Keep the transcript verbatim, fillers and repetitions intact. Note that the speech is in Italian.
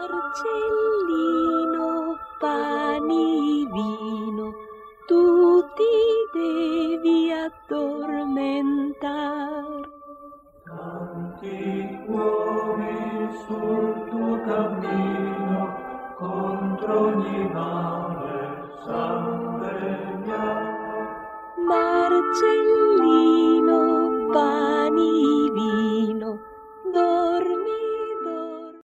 Marcellino, pani, vino, tu ti devi addormentar. Tanti cuori sul tuo cammino, contro ogni male s'han vegliato. Marcellino,